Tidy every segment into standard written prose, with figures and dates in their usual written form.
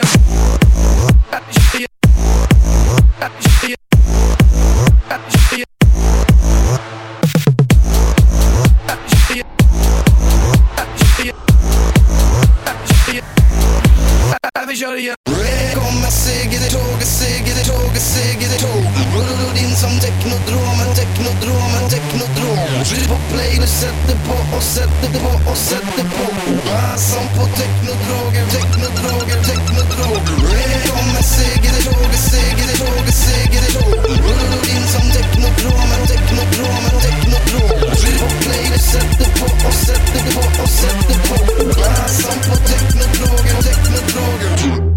Kommer seger i tåget, seger i tåget, seger i tåg. Rullar in som teknodromen, teknodromen, teknodrom. Tryck på play, du sätter på och sätter på och sätter på. Som på teknodroger, teknodroger, teknodroger. Kommer seger i tåget, seger i tåget, seger i tåg. Rullar in som teknodromen, teknodromen, teknodrom. Tryck på play, du sätter på och sätter på och sätter på. Som på teknodroger, teknodroger.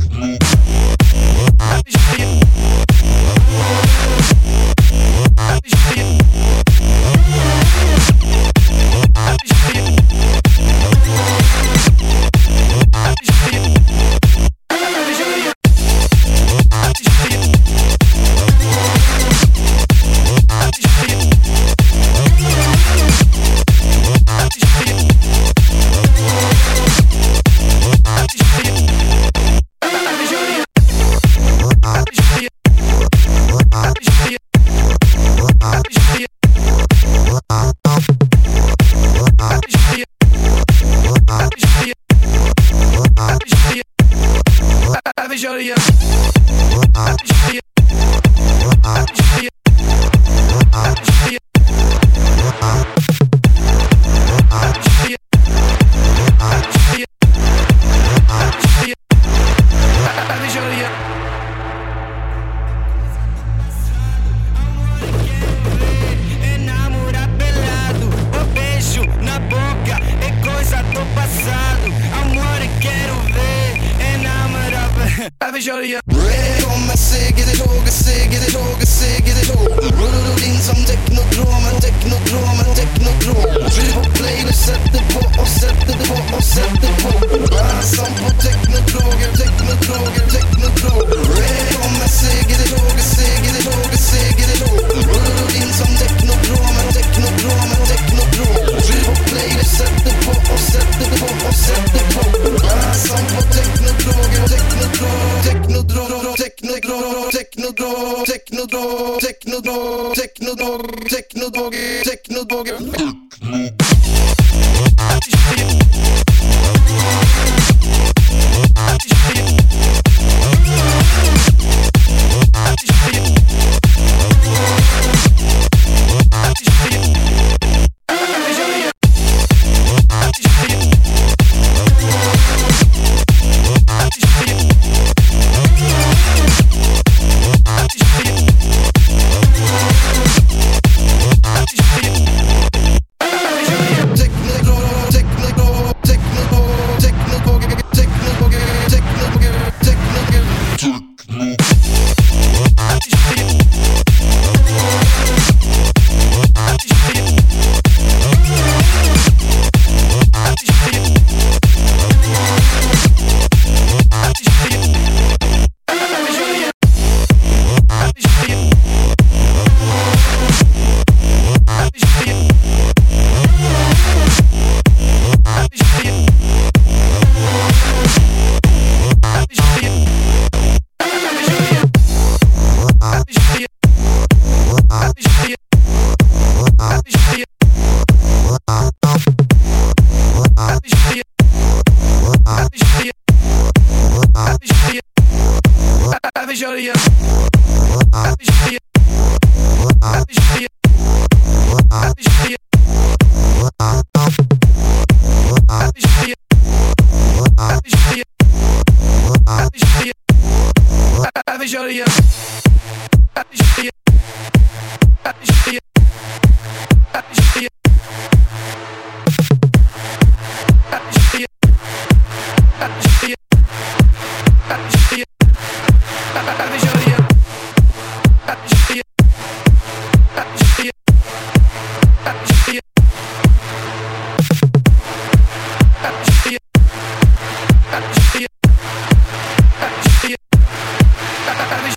Kommer seger i tåget, seger i tåget, seger i tåg. Rullar in som teknodromen, teknodromen, teknodrom. Tryck på play, du sätter på och sätter på och sätter på. Som på teknodroger, teknodroger, teknodroger. Kommer seger i tåget, seger i tåget, seger i tåg. Rullar in som teknodromen, teknodromen, teknodrom. Tryck på play, du sätter på och sätter på och sätter på. Som på teknodroger, teknodroger, teknodroger, teknodroger, teknodroger, teknodroger, teknodroger, teknodroger, teknodroger, teknodroger.